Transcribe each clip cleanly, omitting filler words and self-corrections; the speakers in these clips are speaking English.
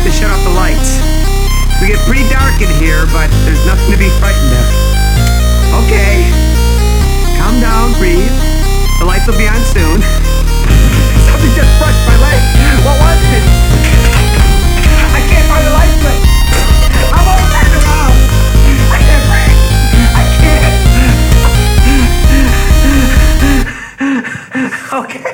have to shut off the lights. We get pretty dark in here, but there's nothing to be frightened of. Okay. Calm down, breathe. The lights will be on soon. Something just brushed my leg. What was it? I can't find the light switch. I'm all turned around. I can't breathe. I can't. Okay.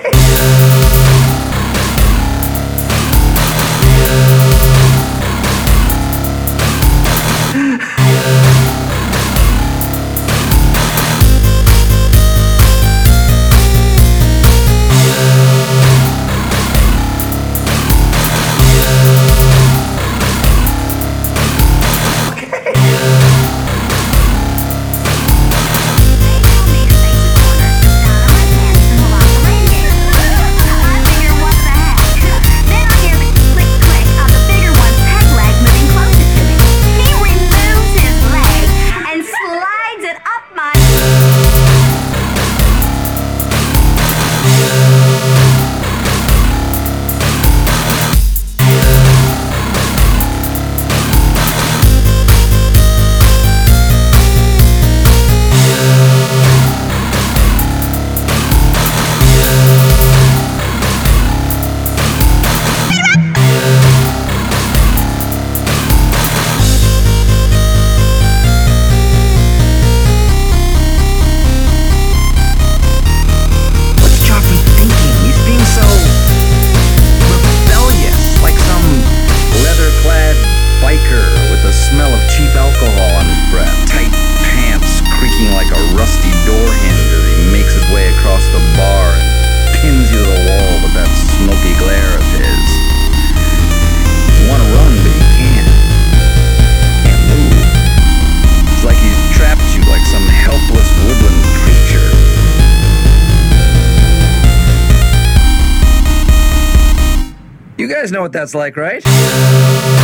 You guys know what that's like, right?